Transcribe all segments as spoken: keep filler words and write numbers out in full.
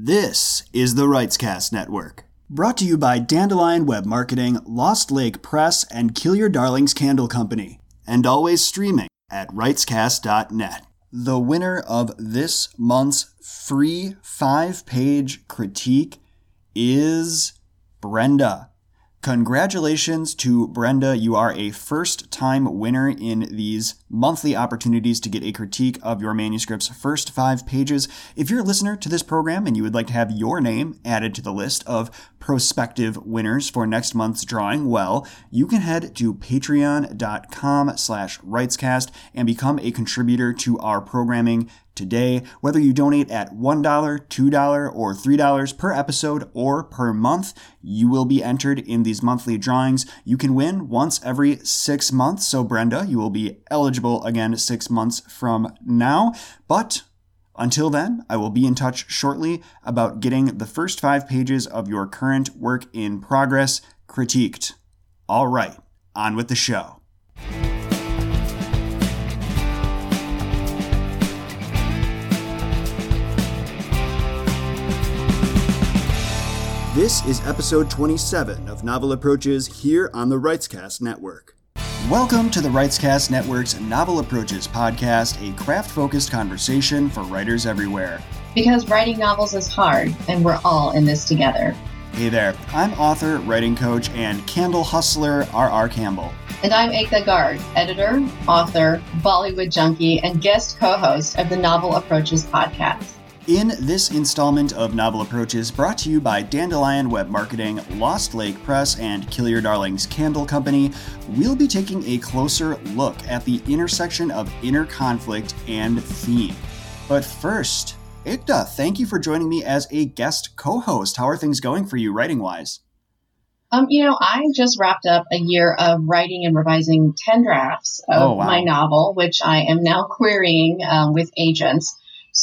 This is the Writescast Network, brought to you by Dandelion Web Marketing, Lost Lake Press, and Kill Your Darlings Candle Company, and always streaming at writescast dot net. The winner of this month's free five-page critique is Brenda. Congratulations to Brenda. You are a first-time winner in these monthly opportunities to get a critique of your manuscript's first five pages. If you're a listener to this program and you would like to have your name added to the list of prospective winners for next month's drawing, well, you can head to patreon dot com slash writescast and become a contributor to our programming today. Whether you donate at one dollar, two dollars, or three dollars per episode or per month, you will be entered in these monthly drawings. You can win once every six months. So Brenda, you will be eligible again six months from now. But until then, I will be in touch shortly about getting the first five pages of your current work in progress critiqued. All right, on with the show. This is episode twenty-seven of Novel Approaches here on the Writescast Network. Welcome to the Writescast Network's Novel Approaches podcast, a craft-focused conversation for writers everywhere. Because writing novels is hard, and we're all in this together. Hey there, I'm author, writing coach, and candle hustler R R Campbell. And I'm Ekta Garg, editor, author, Bollywood junkie, and guest co-host of the Novel Approaches podcast. In this installment of Novel Approaches, brought to you by Dandelion Web Marketing, Lost Lake Press, and Kill Your Darlings Candle Company, we'll be taking a closer look at the intersection of inner conflict and theme. But first, Ekta, thank you for joining me as a guest co-host. How are things going for you writing-wise? Um, you know, I just wrapped up a year of writing and revising ten drafts of oh, wow. my novel, which I am now querying um, with agents.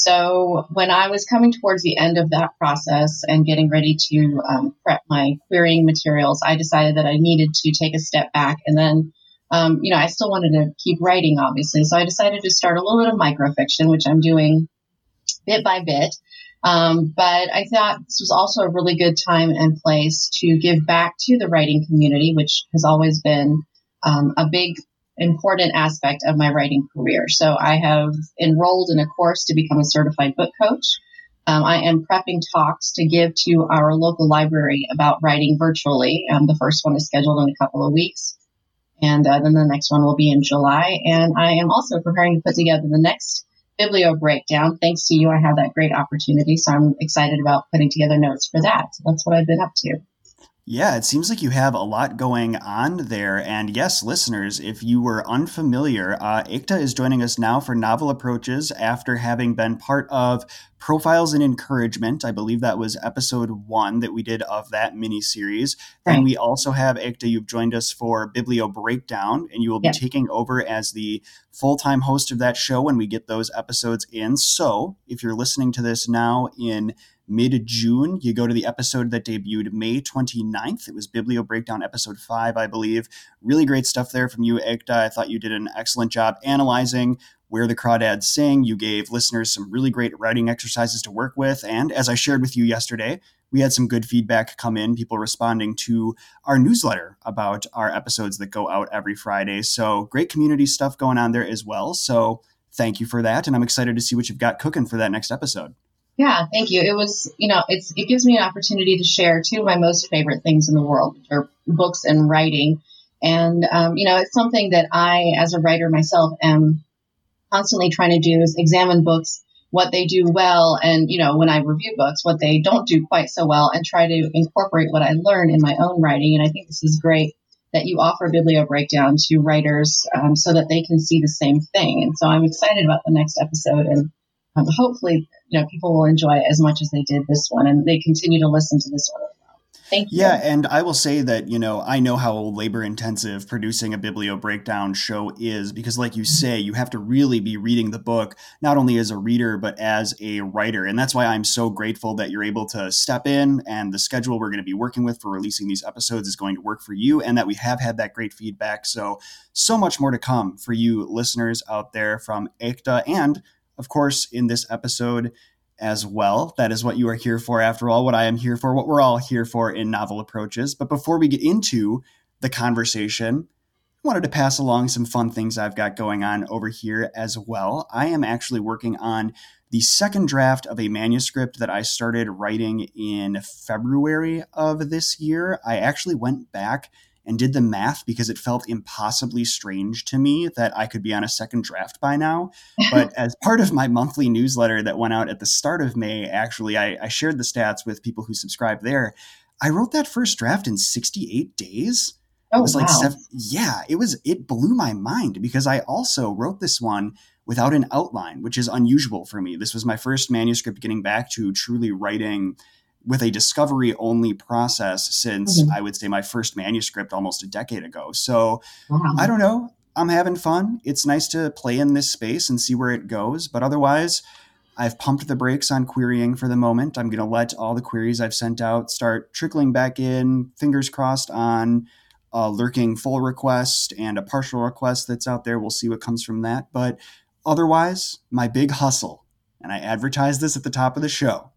So when I was coming towards the end of that process and getting ready to um, prep my querying materials, I decided that I needed to take a step back. And then, um, you know, I still wanted to keep writing, obviously. So I decided to start a little bit of microfiction, which I'm doing bit by bit. Um, but I thought this was also a really good time and place to give back to the writing community, which has always been um, a big important aspect of my writing career. So I have enrolled in a course to become a certified book coach. Um, I am prepping talks to give to our local library about writing virtually. Um, the first one is scheduled in a couple of weeks, and uh, then the next one will be in July. And I am also preparing to put together the next Biblio breakdown. Thanks to you, I have that great opportunity. So I'm excited about putting together notes for that. That's what I've been up to. Yeah, it seems like you have a lot going on there. And yes, listeners, if you were unfamiliar, uh, Ekta is joining us now for Novel Approaches after having been part of Profiles in Encouragement. I believe that was episode one that we did of that mini-series. Right. And we also have, Ekta, you've joined us for Biblio Breakdown, and you will be yeah. taking over as the full-time host of that show when we get those episodes in. So if you're listening to this now in mid-June, you go to the episode that debuted May twenty-ninth. It was Biblio Breakdown episode five, I believe. Really great stuff there from you, Ekta. I thought you did an excellent job analyzing where the crawdads sing. You gave listeners some really great writing exercises to work with. And as I shared with you yesterday, we had some good feedback come in, people responding to our newsletter about our episodes that go out every Friday. So great community stuff going on there as well. So thank you for that. And I'm excited to see what you've got cooking for that next episode. Yeah, thank you. It was, you know, it's it gives me an opportunity to share two of my most favorite things in the world, which are books and writing. And, um, you know, it's something that I, as a writer myself, am constantly trying to do is examine books, what they do well, and, you know, when I review books, what they don't do quite so well, and try to incorporate what I learned in my own writing. And I think this is great that you offer Biblio Breakdown to writers um, so that they can see the same thing. And so I'm excited about the next episode, and um, hopefully, you know, people will enjoy it as much as they did this one, and they continue to listen to this one as well. Thank you. Yeah, and I will say that, you know, I know how labor intensive producing a Biblio Breakdown show is, because like you say, you have to really be reading the book, not only as a reader, but as a writer. And that's why I'm so grateful that you're able to step in, and the schedule we're going to be working with for releasing these episodes is going to work for you, and that we have had that great feedback. So, so much more to come for you listeners out there from Ekta. And of course, in this episode, as well. That is what you are here for, after all, what I am here for, what we're all here for in Novel Approaches. But before we get into the conversation, I wanted to pass along some fun things I've got going on over here as well. I am actually working on the second draft of a manuscript that I started writing in February of this year. I actually went back and did the math because it felt impossibly strange to me that I could be on a second draft by now. But as part of my monthly newsletter that went out at the start of May, actually, I, I shared the stats with people who subscribe there. I wrote that first draft in sixty-eight days. Oh, it was like, wow. seven, yeah, it was, it blew my mind because I also wrote this one without an outline, which is unusual for me. This was my first manuscript getting back to truly writing with a discovery only process since mm-hmm. I would say my first manuscript almost a decade ago. So wow. I don't know. I'm having fun. It's nice to play in this space and see where it goes. But otherwise, I've pumped the brakes on querying for the moment. I'm going to let all the queries I've sent out start trickling back in, fingers crossed on a lurking full request and a partial request that's out there. We'll see what comes from that. But otherwise, my big hustle, and I advertised this at the top of the show,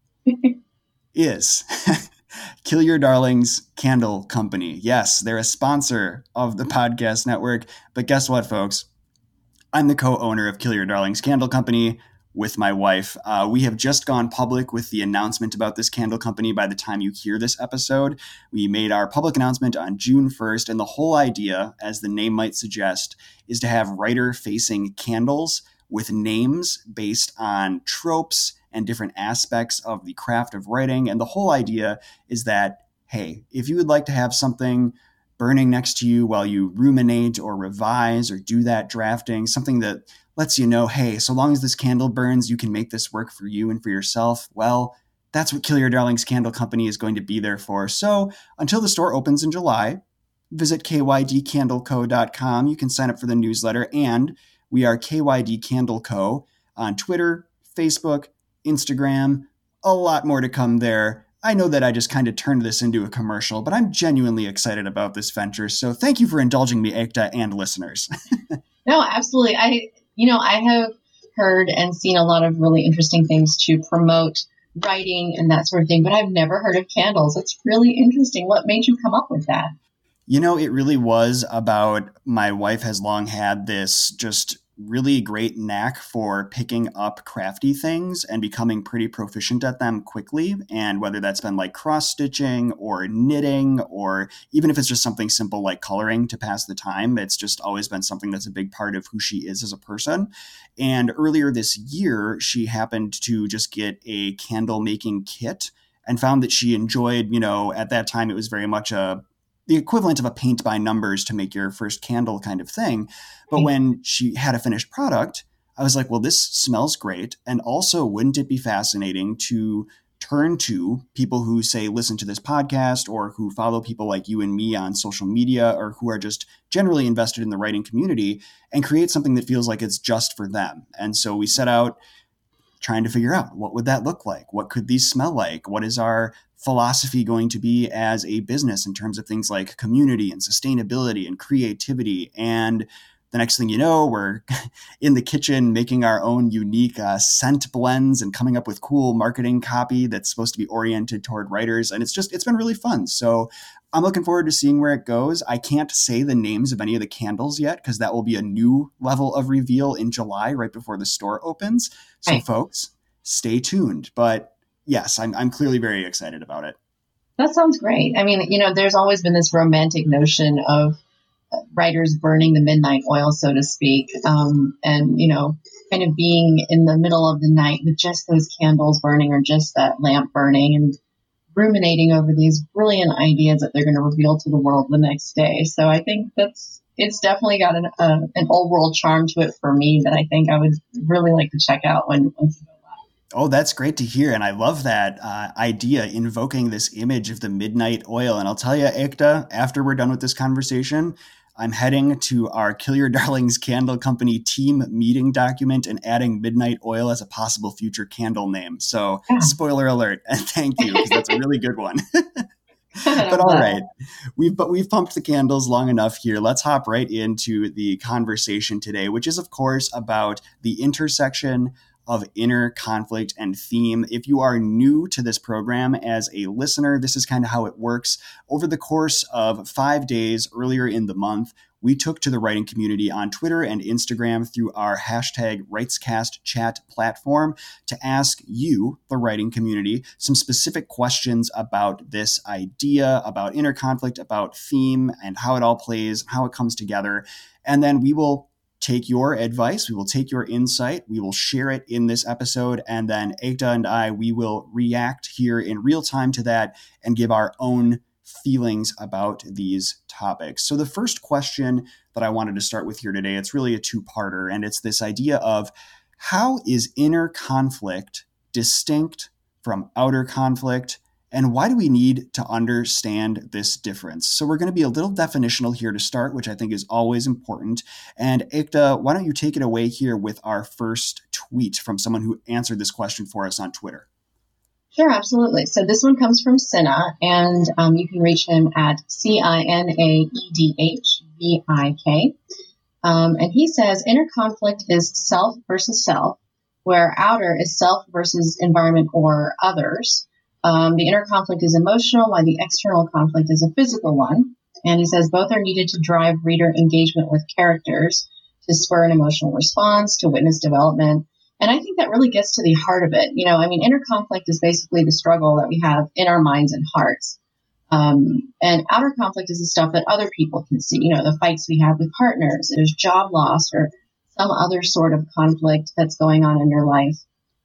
is Kill Your Darlings Candle Company. Yes, they're a sponsor of the podcast network. But guess what, folks? I'm the co-owner of Kill Your Darlings Candle Company with my wife. Uh, we have just gone public with the announcement about this candle company by the time you hear this episode. We made our public announcement on June first, and the whole idea, as the name might suggest, is to have writer-facing candles with names based on tropes and different aspects of the craft of writing. And the whole idea is that, hey, if you would like to have something burning next to you while you ruminate or revise or do that drafting, something that lets you know, hey, so long as this candle burns, you can make this work for you and for yourself. Well, that's what Kill Your Darlings Candle Company is going to be there for. So until the store opens in July, visit k y d candle co dot com. You can sign up for the newsletter, and we are K Y D Candle Co. on Twitter, Facebook, Instagram, a lot more to come there. I know that I just kind of turned this into a commercial, but I'm genuinely excited about this venture. So thank you for indulging me, Ekta, and listeners. No, absolutely. I, you know, I have heard and seen a lot of really interesting things to promote writing and that sort of thing, but I've never heard of candles. It's really interesting. What made you come up with that? You know, it really was about, my wife has long had this just really great knack for picking up crafty things and becoming pretty proficient at them quickly. And whether that's been like cross stitching or knitting, or even if it's just something simple like coloring to pass the time, it's just always been something that's a big part of who she is as a person. And earlier this year, she happened to just get a candle making kit and found that she enjoyed, you know, at that time, it was very much a the equivalent of a paint by numbers to make your first candle kind of thing. But when she had a finished product, I was like, well, this smells great. And also, wouldn't it be fascinating to turn to people who say, listen to this podcast, or who follow people like you and me on social media, or who are just generally invested in the writing community, and create something that feels like it's just for them. And so we set out trying to figure out, what would that look like? What could these smell like? What is our philosophy going to be as a business in terms of things like community and sustainability and creativity? And the next thing you know, we're in the kitchen making our own unique uh, scent blends and coming up with cool marketing copy that's supposed to be oriented toward writers. And it's just, it's been really fun. So I'm looking forward to seeing where it goes. I can't say the names of any of the candles yet, because that will be a new level of reveal in July, right before the store opens. So right. Folks, stay tuned. But yes, I'm I'm clearly very excited about it. That sounds great. I mean, you know, there's always been this romantic notion of writers burning the midnight oil, so to speak, um, and, you know, kind of being in the middle of the night with just those candles burning or just that lamp burning and ruminating over these brilliant ideas that they're going to reveal to the world the next day. So I think that's, it's definitely got an, uh, an old world charm to it for me that I think I would really like to check out when, once you go live. Oh, that's great to hear. And I love that uh, idea, invoking this image of the midnight oil. And I'll tell you, Ekta, after we're done with this conversation, I'm heading to our Kill Your Darlings Candle Company team meeting document and adding midnight oil as a possible future candle name. So yeah. Spoiler alert, and thank you, because that's a really good one. But all right, we've but we've pumped the candles long enough here. Let's hop right into the conversation today, which is, of course, about the intersection of inner conflict and theme. If you are new to this program as a listener, this is kind of how it works. Over the course of five days earlier in the month, we took to the writing community on Twitter and Instagram through our hashtag RightsCast chat platform to ask you, the writing community, some specific questions about this idea, about inner conflict, about theme, and how it all plays, how it comes together. And then we will take your advice, we will take your insight, we will share it in this episode, and then Ekta and I, we will react here in real time to that and give our own feelings about these topics. So the first question that I wanted to start with here today, it's really a two-parter, and it's this idea of how is inner conflict distinct from outer conflict, and why do we need to understand this difference? So we're going to be a little definitional here to start, which I think is always important. And Ekta, why don't you take it away here with our first tweet from someone who answered this question for us on Twitter? Sure, absolutely. So this one comes from Cinna, and um, you can reach him at C I N A E D H V I K. Um, and he says, inner conflict is self versus self, where outer is self versus environment or others. Um, the inner conflict is emotional, while the external conflict is a physical one. And he says both are needed to drive reader engagement with characters, to spur an emotional response, to witness development. And I think that really gets to the heart of it. You know, I mean, inner conflict is basically the struggle that we have in our minds and hearts. Um, and outer conflict is the stuff that other people can see, you know, the fights we have with partners, there's job loss or some other sort of conflict that's going on in your life.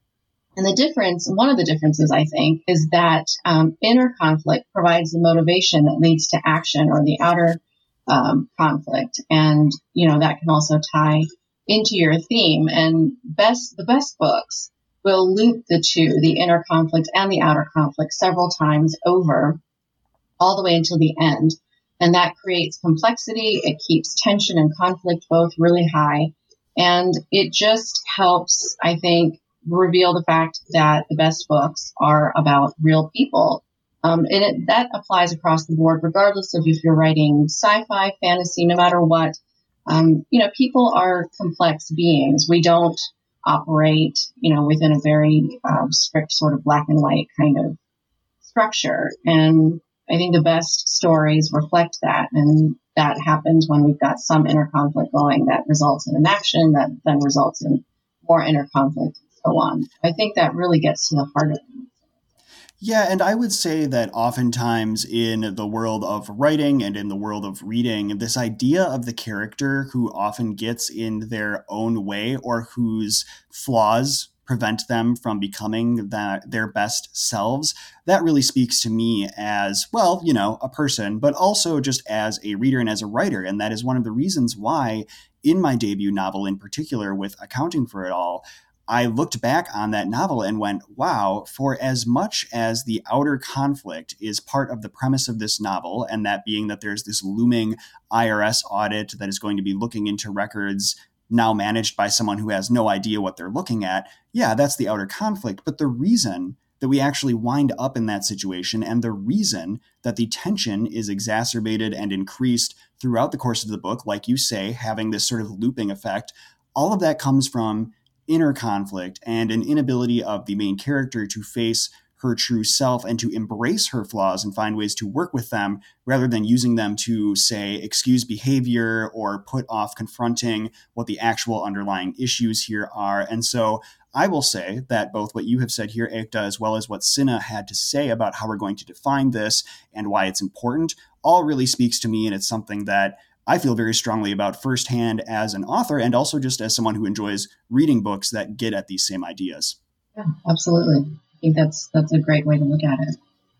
And the difference, one of the differences, I think, is that um, inner conflict provides the motivation that leads to action, or the outer um, conflict. And, you know, that can also tie into your theme. And best the best books will loop the two, the inner conflict and the outer conflict, several times over, all the way until the end. And that creates complexity. It keeps tension and conflict both really high. And it just helps, I think, reveal the fact that the best books are about real people. Um, and it, that applies across the board, regardless of if you're writing sci-fi, fantasy, no matter what. Um, you know, people are complex beings. We don't operate, you know, within a very um, strict sort of black and white kind of structure. And I think the best stories reflect that. And that happens when we've got some inner conflict going that results in an action that then results in more inner conflict and so on. I think that really gets to the heart of it. Yeah, and I would say that oftentimes in the world of writing and in the world of reading, this idea of the character who often gets in their own way or whose flaws prevent them from becoming that their best selves, that really speaks to me as, well, you know, a person, but also just as a reader and as a writer. And that is one of the reasons why in my debut novel in particular, with Accounting for It All, I looked back on that novel and went, wow, for as much as the outer conflict is part of the premise of this novel, and that being that there's this looming I R S audit that is going to be looking into records now managed by someone who has no idea what they're looking at, yeah, that's the outer conflict. But the reason that we actually wind up in that situation, and the reason that the tension is exacerbated and increased throughout the course of the book, like you say, having this sort of looping effect, all of that comes from inner conflict and an inability of the main character to face her true self and to embrace her flaws and find ways to work with them rather than using them to, say, excuse behavior or put off confronting what the actual underlying issues here are. And so I will say that both what you have said here, Ekta, as well as what Cinna had to say about how we're going to define this and why it's important, all really speaks to me, and it's something that I feel very strongly about firsthand as an author and also just as someone who enjoys reading books that get at these same ideas. Yeah, absolutely. I think that's that's a great way to look at it.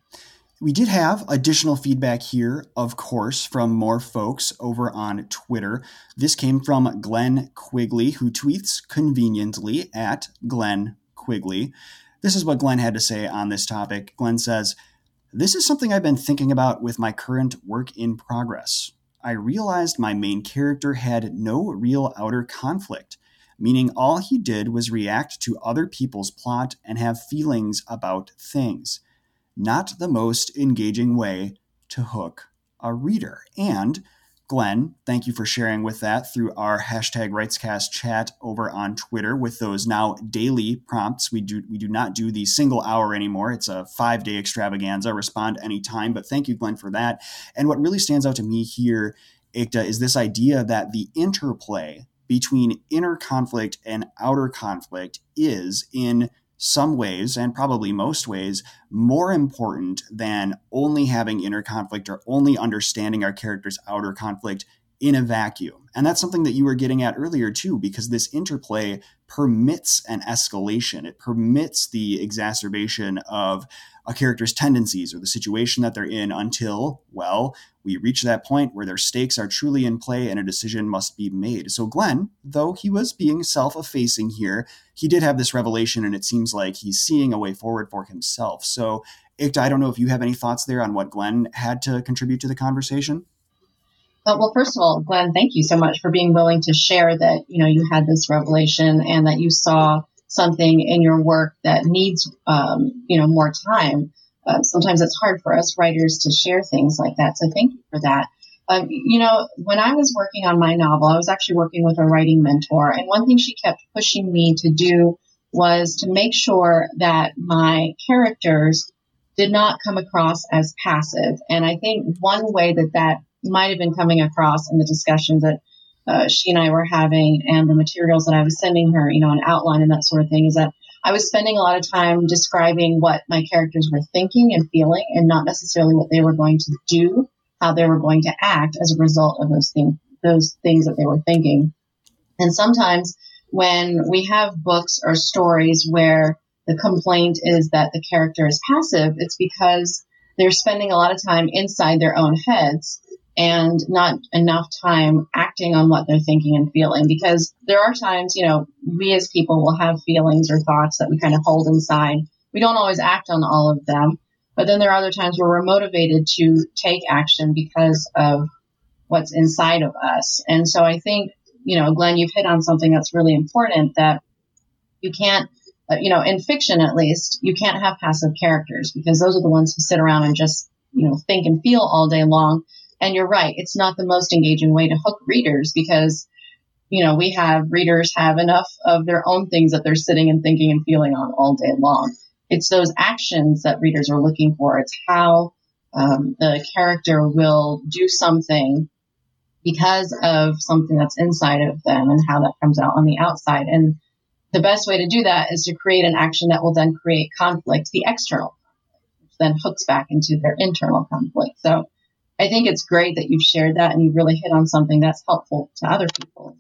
We did have additional feedback here, of course, from more folks over on Twitter. This came from Glenn Quigley, who tweets conveniently at Glenn Quigley. This is what Glenn had to say on this topic. Glenn says, "This is something I've been thinking about with my current work in progress. I realized my main character had no real outer conflict, meaning all he did was react to other people's plot and have feelings about things. Not the most engaging way to hook a reader. And Glenn, thank you for sharing with that through our hashtag RightsCast chat over on Twitter with those now daily prompts. We do we do not do the single hour anymore. It's a five-day extravaganza. Respond anytime. But thank you, Glenn, for that. And what really stands out to me here, Ekta, is this idea that the interplay between inner conflict and outer conflict is, in some ways, and probably most ways, more important than only having inner conflict or only understanding our character's outer conflict in a vacuum. And that's something that you were getting at earlier too, because this interplay permits an escalation. It permits the exacerbation of a character's tendencies or the situation that they're in until, well, we reach that point where their stakes are truly in play and a decision must be made. So Glenn, though he was being self-effacing here, he did have this revelation, and it seems like he's seeing a way forward for himself. So Ekta, I don't know if you have any thoughts there on what Glenn had to contribute to the conversation. Uh, well, first of all, Glenn, thank you so much for being willing to share that, you know, you had this revelation and that you saw something in your work that needs, um, you know, more time. Uh, sometimes it's hard for us writers to share things like that. So thank you for that. Um, you know, when I was working on my novel, I was actually working with a writing mentor. And one thing she kept pushing me to do was to make sure that my characters did not come across as passive. And I think one way that that might have been coming across in the discussions that uh, she and I were having and the materials that I was sending her, you know, an outline and that sort of thing, is that I was spending a lot of time describing what my characters were thinking and feeling and not necessarily what they were going to do, how they were going to act as a result of those things, those things that they were thinking. And sometimes when we have books or stories where the complaint is that the character is passive, it's because they're spending a lot of time inside their own heads and not enough time acting on what they're thinking and feeling. Because there are times, you know, we as people will have feelings or thoughts that we kind of hold inside. We don't always act on all of them. But then there are other times where we're motivated to take action because of what's inside of us. And so I think, you know, Glenn, you've hit on something that's really important, that you can't, uh, you know, in fiction at least, you can't have passive characters because those are the ones who sit around and just, you know, think and feel all day long. And you're right, it's not the most engaging way to hook readers because, you know, we have readers have enough of their own things that they're sitting and thinking and feeling on all day long. It's those actions that readers are looking for. It's how um, the character will do something because of something that's inside of them and how that comes out on the outside. And the best way to do that is to create an action that will then create conflict, the external conflict, which then hooks back into their internal conflict. So I think it's great that you've shared that and you've really hit on something that's helpful to other people.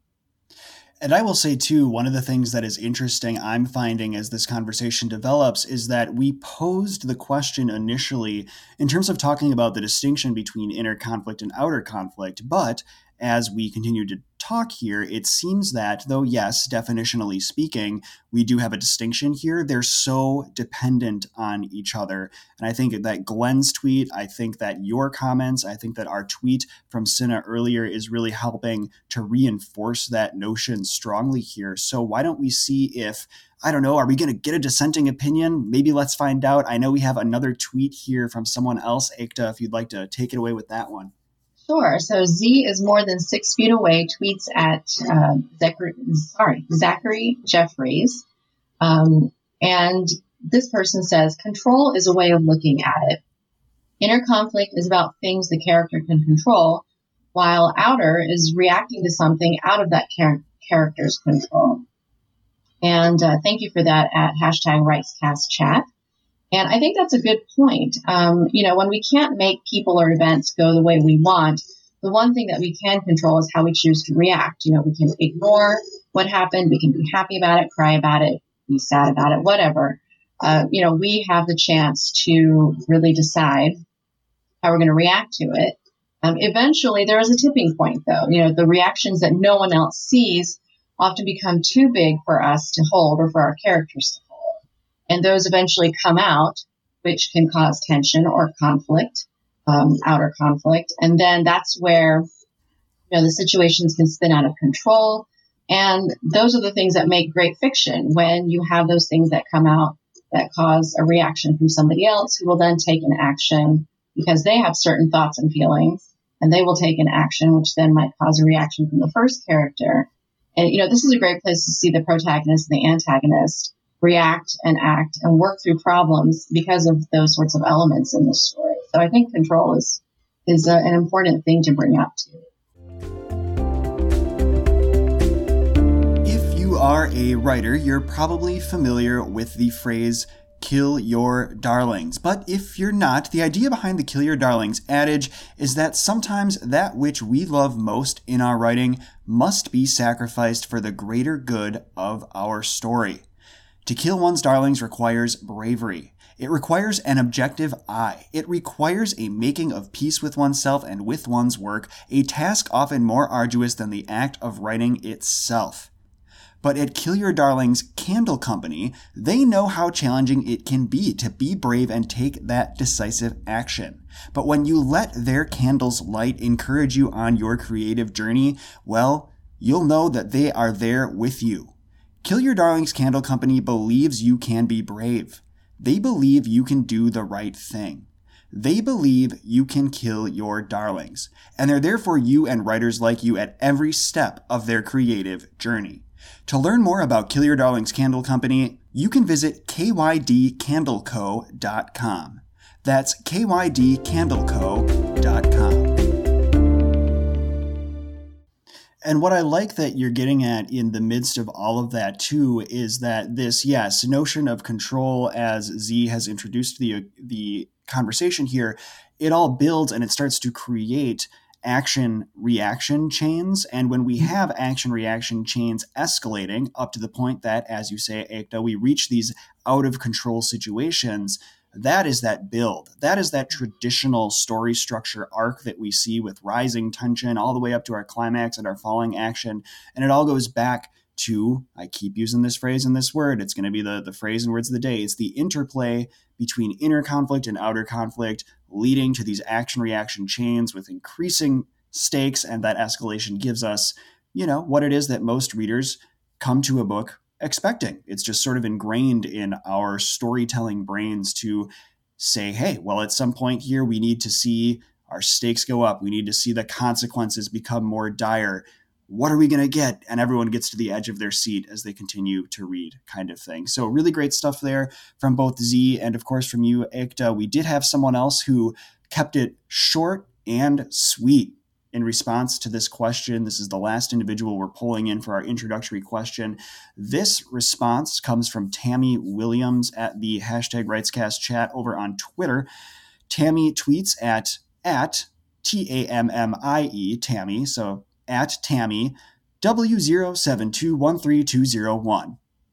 And I will say, too, one of the things that is interesting I'm finding as this conversation develops is that we posed the question initially in terms of talking about the distinction between inner conflict and outer conflict. But as we continue to talk here, it seems that, though, yes, definitionally speaking, we do have a distinction here, they're so dependent on each other. And I think that Glenn's tweet, I think that your comments, I think that our tweet from Cinna earlier is really helping to reinforce that notion strongly here. So why don't we see if, I don't know, are we going to get a dissenting opinion? Maybe let's find out. I know we have another tweet here from someone else. Ekta, if you'd like to take it away with that one. Sure. So Z is more than six feet away, tweets at uh, Zachary, sorry, Zachary Jeffries. Um, and this person says, control is a way of looking at it. Inner conflict is about things the character can control, while outer is reacting to something out of that char- character's control. And uh, thank you for that at hashtag RightsCastChat. And I think that's a good point. Um, you know, when we can't make people or events go the way we want, the one thing that we can control is how we choose to react. You know, we can ignore what happened. We can be happy about it, cry about it, be sad about it, whatever. Uh, you know, we have the chance to really decide how we're going to react to it. Um, eventually, there is a tipping point, though. You know, the reactions that no one else sees often become too big for us to hold or for our characters to hold. And those eventually come out, which can cause tension or conflict, um, outer conflict. And then that's where, you know, the situations can spin out of control. And those are the things that make great fiction, when you have those things that come out that cause a reaction from somebody else who will then take an action because they have certain thoughts and feelings and they will take an action, which then might cause a reaction from the first character. And, you know, this is a great place to see the protagonist and the antagonist react and act and work through problems because of those sorts of elements in the story. So I think control is, is a, an important thing to bring up too. If you are a writer, you're probably familiar with the phrase kill your darlings. But if you're not, the idea behind the kill your darlings adage is that sometimes that which we love most in our writing must be sacrificed for the greater good of our story. To kill one's darlings requires bravery. It requires an objective eye. It requires a making of peace with oneself and with one's work, a task often more arduous than the act of writing itself. But at Kill Your Darlings Candle Company, they know how challenging it can be to be brave and take that decisive action. But when you let their candles' light encourage you on your creative journey, well, you'll know that they are there with you. Kill Your Darlings Candle Company believes you can be brave. They believe you can do the right thing. They believe you can kill your darlings. And they're there for you and writers like you at every step of their creative journey. To learn more about Kill Your Darlings Candle Company, you can visit k y d candle co dot com. That's k y d candle co dot com. And what I like that you're getting at in the midst of all of that, too, is that this, yes, notion of control, as Z has introduced the the conversation here, it all builds and it starts to create action-reaction chains. And when we have action-reaction chains escalating up to the point that, as you say, Ekta, we reach these out-of-control situations, that is that build. That is that traditional story structure arc that we see with rising tension all the way up to our climax and our falling action. And it all goes back to, I keep using this phrase and this word, it's going to be the, the phrase and words of the day. It's the interplay between inner conflict and outer conflict, leading to these action-reaction chains with increasing stakes, and that escalation gives us, you know, what it is that most readers come to a book expecting. It's just sort of ingrained in our storytelling brains to say, hey, well, at some point here, we need to see our stakes go up. We need to see the consequences become more dire. What are we going to get? And everyone gets to the edge of their seat as they continue to read, kind of thing. So really great stuff there from both Z and, of course, from you, Ekta. We did have someone else who kept it short and sweet in response to this question. This is the last individual we're pulling in for our introductory question. This response comes from Tammy Williams at the hashtag RightsCast chat over on Twitter. Tammy tweets at, at T A M M I E, Tammy, so at Tammy, W zero seven two one three two zero one.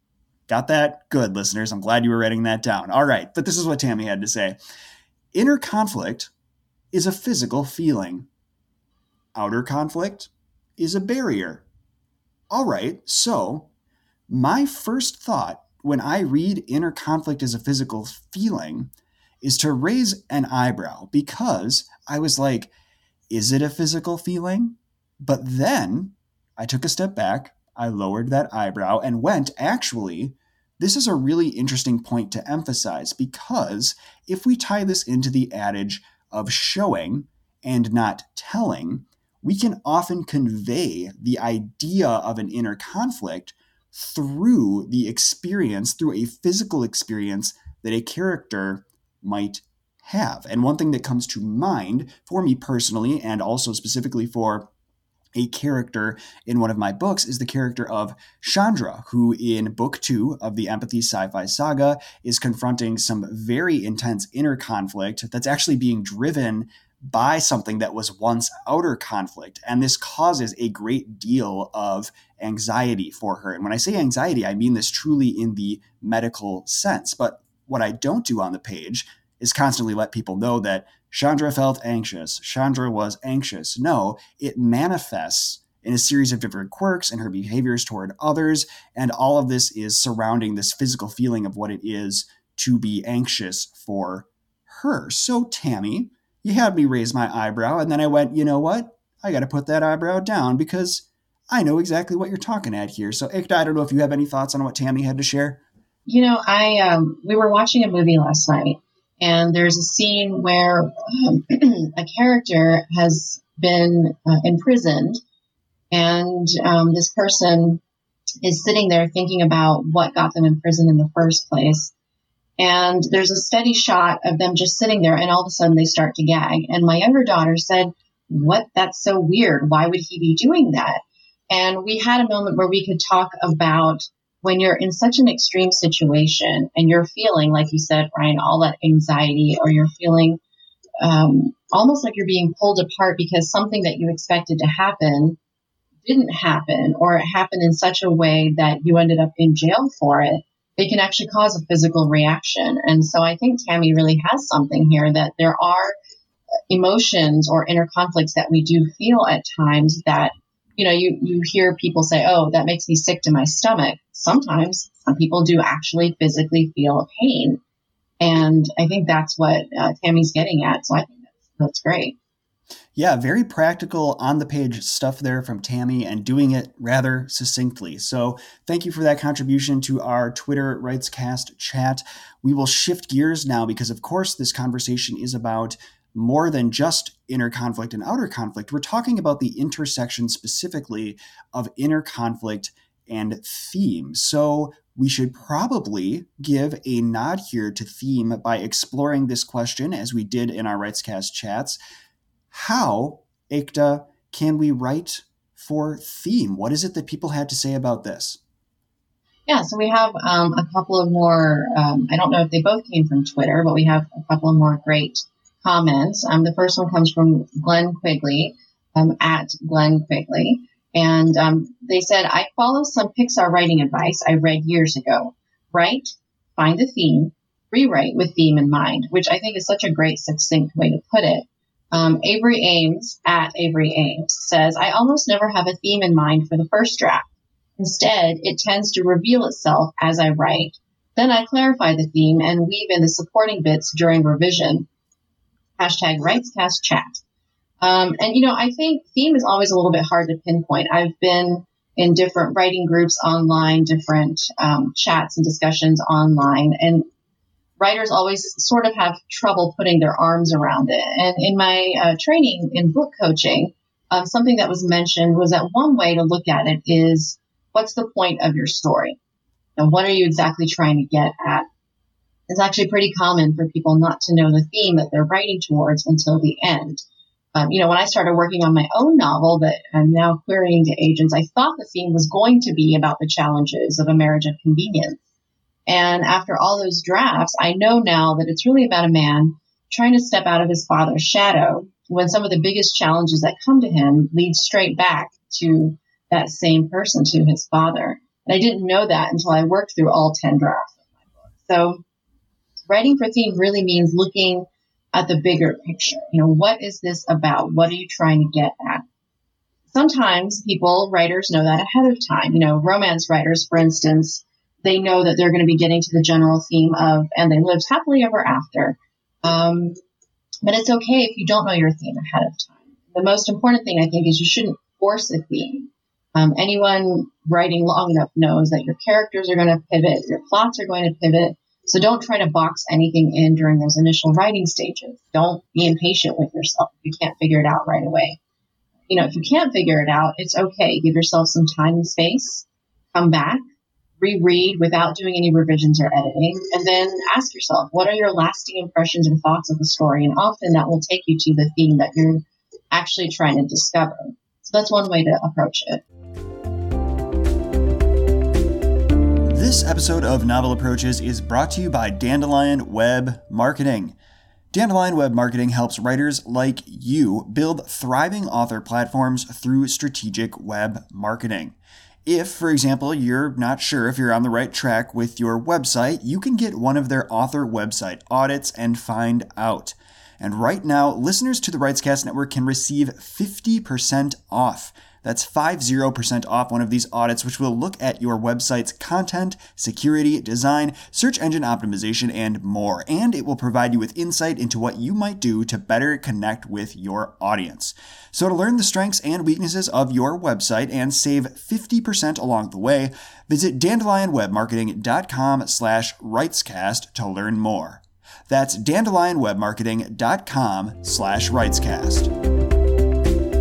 Got that? Good, listeners. I'm glad you were writing that down. All right, but this is what Tammy had to say. Inner conflict is a physical feeling. Outer conflict is a barrier. All right, so my first thought when I read inner conflict as a physical feeling is to raise an eyebrow, because I was like, is it a physical feeling? But then I took a step back, I lowered that eyebrow and went, actually, this is a really interesting point to emphasize, because if we tie this into the adage of showing and not telling, we can often convey the idea of an inner conflict through the experience, through a physical experience that a character might have. And one thing that comes to mind for me personally, and also specifically for a character in one of my books, is the character of Chandra, who in book two of the Empathy Sci-Fi Saga is confronting some very intense inner conflict that's actually being driven by something that was once outer conflict. And this causes a great deal of anxiety for her. And when I say anxiety, I mean this truly in the medical sense. But what I don't do on the page is constantly let people know that Chandra felt anxious. Chandra was anxious. No, it manifests in a series of different quirks and her behaviors toward others. And all of this is surrounding this physical feeling of what it is to be anxious for her. So Tammy, you had me raise my eyebrow, and then I went, you know what? I got to put that eyebrow down because I know exactly what you're talking at here. So Ekta, I don't know if you have any thoughts on what Tammy had to share. You know, I um, we were watching a movie last night, and there's a scene where um, a character has been uh, imprisoned, and um, this person is sitting there thinking about what got them in prison in the first place. And there's a steady shot of them just sitting there, and all of a sudden they start to gag. And my younger daughter said, "What? That's so weird. Why would he be doing that?" And we had a moment where we could talk about when you're in such an extreme situation and you're feeling, like you said, Ryan, all that anxiety, or you're feeling um, almost like you're being pulled apart because something that you expected to happen didn't happen, or it happened in such a way that you ended up in jail for it. They can actually cause a physical reaction. And so I think Tammy really has something here, that there are emotions or inner conflicts that we do feel at times that, you know, you, you hear people say, "Oh, that makes me sick to my stomach." Sometimes some people do actually physically feel pain. And I think that's what uh, Tammy's getting at. So I think that's, that's great. Yeah, very practical, on-the-page stuff there from Tammy, and doing it rather succinctly. So thank you for that contribution to our Twitter RightsCast chat. We will shift gears now because, of course, this conversation is about more than just inner conflict and outer conflict. We're talking about the intersection specifically of inner conflict and theme. So we should probably give a nod here to theme by exploring this question, as we did in our RightsCast chats. How, Ekta, can we write for theme? What is it that people had to say about this? Yeah, so we have um, a couple of more, um, I don't know if they both came from Twitter, but we have a couple of more great comments. Um, the first one comes from Glenn Quigley, um, at Glenn Quigley. And um, they said, "I follow some Pixar writing advice I read years ago. Write, find a theme, rewrite with theme in mind," which I think is such a great, succinct way to put it. Um, Avery Ames, at Avery Ames, says, "I almost never have a theme in mind for the first draft. Instead, it tends to reveal itself as I write. Then I clarify the theme and weave in the supporting bits during revision. Hashtag RightsCast chat." Um, and, you know, I think theme is always a little bit hard to pinpoint. I've been in different writing groups online, different um, chats and discussions online, and writers always sort of have trouble putting their arms around it. And in my uh, training in book coaching, um, something that was mentioned was that one way to look at it is, what's the point of your story? And what are you exactly trying to get at? It's actually pretty common for people not to know the theme that they're writing towards until the end. Um, you know, when I started working on my own novel that I'm now querying to agents, I thought the theme was going to be about the challenges of a marriage of convenience. And after all those drafts, I know now that it's really about a man trying to step out of his father's shadow when some of the biggest challenges that come to him lead straight back to that same person, to his father. And I didn't know that until I worked through all ten drafts of my book. So writing for theme really means looking at the bigger picture. You know, what is this about? What are you trying to get at? Sometimes people, writers, know that ahead of time. You know, romance writers, for instance, they know that they're going to be getting to the general theme of, and they lived happily ever after. Um, but it's okay if you don't know your theme ahead of time. The most important thing, I think, is you shouldn't force a theme. Um, anyone writing long enough knows that your characters are going to pivot, your plots are going to pivot. So don't try to box anything in during those initial writing stages. Don't be impatient with yourself if you can't figure it out right away. You know, if you can't figure it out, it's okay. Give yourself some time and space. Come back, reread without doing any revisions or editing, and then ask yourself, what are your lasting impressions and thoughts of the story? And often that will take you to the theme that you're actually trying to discover. So that's one way to approach it. This episode of Novel Approaches is brought to you by Dandelion Web Marketing. Dandelion Web Marketing helps writers like you build thriving author platforms through strategic web marketing. If, for example, you're not sure if you're on the right track with your website, you can get one of their author website audits and find out. And right now, listeners to the RightsCast Network can receive fifty percent off. That's fifty percent off one of these audits, which will look at your website's content, security, design, search engine optimization, and more. And it will provide you with insight into what you might do to better connect with your audience. So to learn the strengths and weaknesses of your website and save fifty percent along the way, visit dandelionwebmarketing.com slash rightscast to learn more. That's dandelionwebmarketing.com slash rightscast.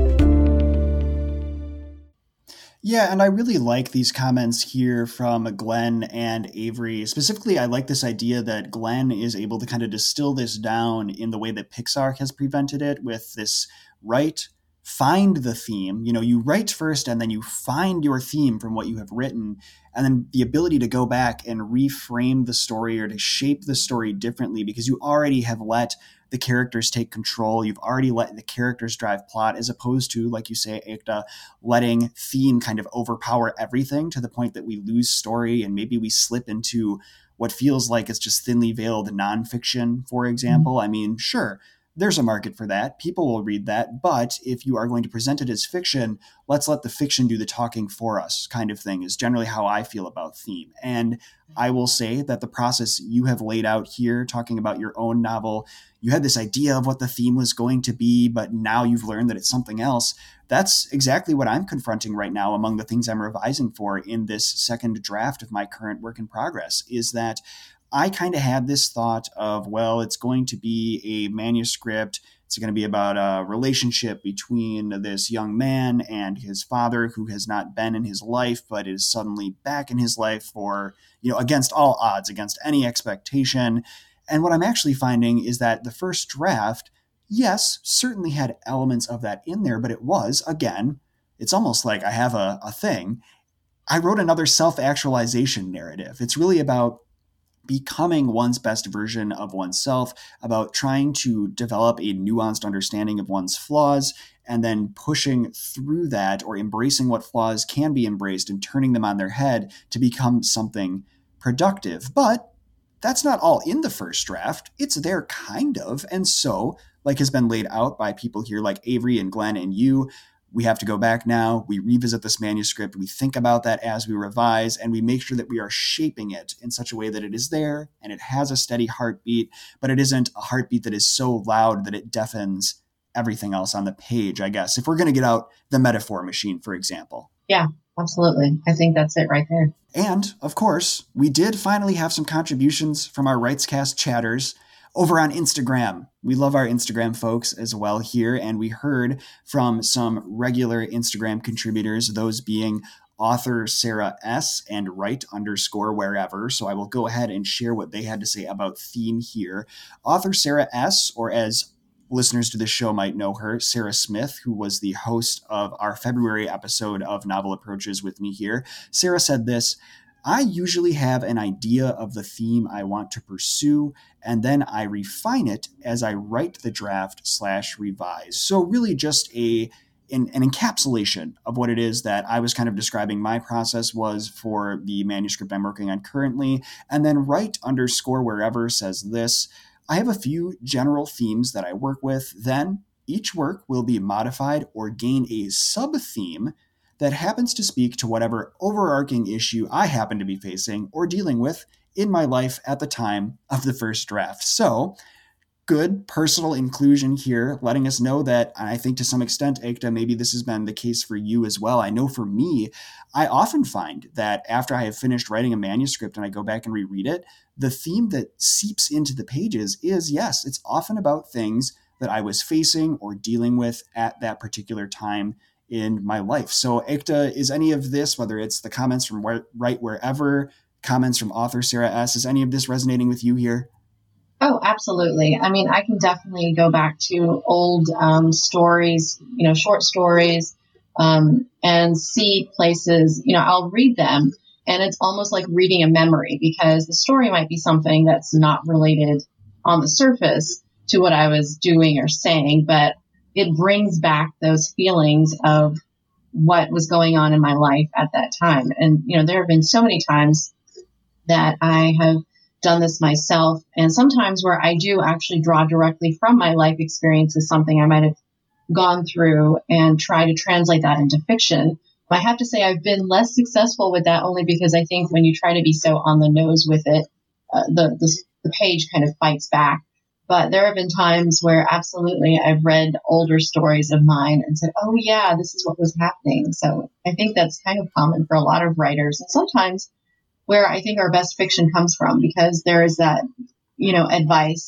Yeah, and I really like these comments here from Glenn and Avery. Specifically, I like this idea that Glenn is able to kind of distill this down in the way that Pixar has presented it with this write, find the theme. You know, you write first and then you find your theme from what you have written, and then the ability to go back and reframe the story or to shape the story differently because you already have let the characters take control. You've already let the characters drive plot, as opposed to, like you say, Ekta, letting theme kind of overpower everything to the point that we lose story and maybe we slip into what feels like it's just thinly veiled nonfiction, for example. Mm-hmm. I mean, sure, there's a market for that. People will read that. But if you are going to present it as fiction, let's let the fiction do the talking for us, kind of thing, is generally how I feel about theme. And I will say that the process you have laid out here, talking about your own novel, you had this idea of what the theme was going to be, but now you've learned that it's something else. That's exactly what I'm confronting right now among the things I'm revising for in this second draft of my current work in progress, is that I kind of had this thought of, well, it's going to be a manuscript. It's going to be about a relationship between this young man and his father who has not been in his life, but is suddenly back in his life for, you know, against all odds, against any expectation. And what I'm actually finding is that the first draft, yes, certainly had elements of that in there, but it was, again, it's almost like I have a, a thing. I wrote another self-actualization narrative. It's really about becoming one's best version of oneself, about trying to develop a nuanced understanding of one's flaws, and then pushing through that or embracing what flaws can be embraced and turning them on their head to become something productive. But that's not all in the first draft. It's there kind of. And so, like has been laid out by people here like Avery and Glenn and you, we have to go back now, we revisit this manuscript, we think about that as we revise, and we make sure that we are shaping it in such a way that it is there and it has a steady heartbeat, but it isn't a heartbeat that is so loud that it deafens everything else on the page, I guess, if we're going to get out the metaphor machine, for example. Yeah, absolutely. I think that's it right there. And, of course, we did finally have some contributions from our RightsCast chatters over on Instagram. We love our Instagram folks as well here, and we heard from some regular Instagram contributors, those being author Sarah S. and write underscore wherever. So I will go ahead and share what they had to say about theme here. Author Sarah S., or as listeners to this show might know her, Sarah Smith, who was the host of our February episode of Novel Approaches with me here. Sarah said this: I usually have an idea of the theme I want to pursue, and then I refine it as I write the draft slash revise. So really just a an, an encapsulation of what it is that I was kind of describing my process was for the manuscript I'm working on currently. And then write underscore wherever says this: I have a few general themes that I work with. Then each work will be modified or gain a sub-theme that happens to speak to whatever overarching issue I happen to be facing or dealing with in my life at the time of the first draft. So, good personal inclusion here, letting us know that, and I think to some extent, Ekta, maybe this has been the case for you as well. I know for me, I often find that after I have finished writing a manuscript and I go back and reread it, the theme that seeps into the pages is, yes, it's often about things that I was facing or dealing with at that particular time in my life. So Ekta, is any of this, whether it's the comments from where, Write Wherever, comments from author Sarah S., is any of this resonating with you here? Oh, absolutely. I mean, I can definitely go back to old um, stories, you know, short stories, um, and see places, you know, I'll read them and it's almost like reading a memory because the story might be something that's not related on the surface to what I was doing or saying, but it brings back those feelings of what was going on in my life at that time. And, you know, there have been so many times that I have done this myself, and sometimes where I do actually draw directly from my life experiences, something I might have gone through, and try to translate that into fiction. But I have to say I've been less successful with that only because I think when you try to be so on the nose with it, uh, the, the the page kind of fights back. But there have been times where absolutely I've read older stories of mine and said, oh yeah, this is what was happening. So I think that's kind of common for a lot of writers, and sometimes where I think our best fiction comes from, because there is that, you know, advice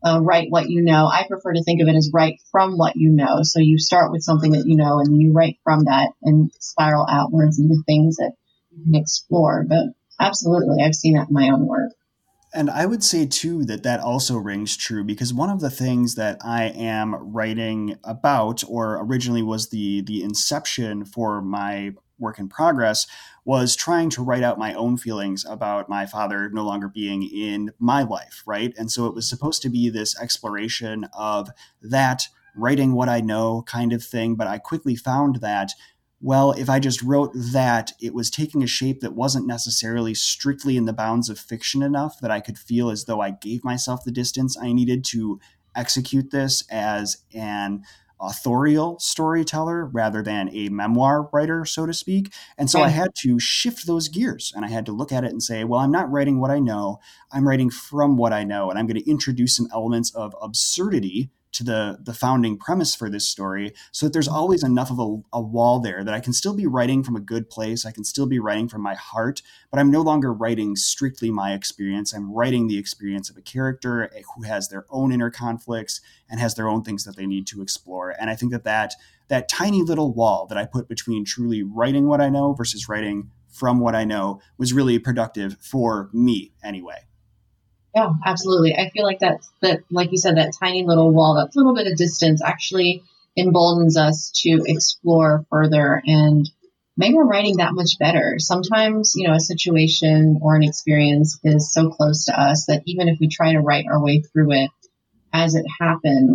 uh, write what you know. I prefer to think of it as write from what you know. So you start with something that you know and you write from that and spiral outwards into things that you can explore. But absolutely, I've seen that in my own work. And I would say, too, that that also rings true, because one of the things that I am writing about, or originally was the the inception for my work in progress, was trying to write out my own feelings about my father no longer being in my life, right? And so it was supposed to be this exploration of that, writing what I know kind of thing. But I quickly found that, well, if I just wrote that, it was taking a shape that wasn't necessarily strictly in the bounds of fiction enough that I could feel as though I gave myself the distance I needed to execute this as an authorial storyteller rather than a memoir writer, so to speak. And so I had to shift those gears, and I had to look at it and say, well, I'm not writing what I know. I'm writing from what I know. And I'm going to introduce some elements of absurdity to the, the founding premise for this story, so that there's always enough of a, a wall there that I can still be writing from a good place. I can still be writing from my heart, but I'm no longer writing strictly my experience. I'm writing the experience of a character who has their own inner conflicts and has their own things that they need to explore. And I think that that, that tiny little wall that I put between truly writing what I know versus writing from what I know was really productive for me anyway. Yeah, absolutely. I feel like that's that, like you said, that tiny little wall, that little bit of distance actually emboldens us to explore further and make our writing that much better. Sometimes, you know, a situation or an experience is so close to us that even if we try to write our way through it as it happened,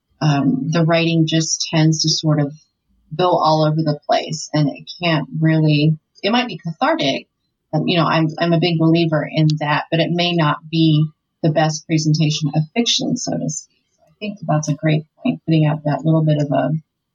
um, the writing just tends to sort of go all over the place, and it can't really, it might be cathartic. Um, you know, I'm I'm a big believer in that, but it may not be the best presentation of fiction, so to speak. So I think that's a great point, putting out that little bit of a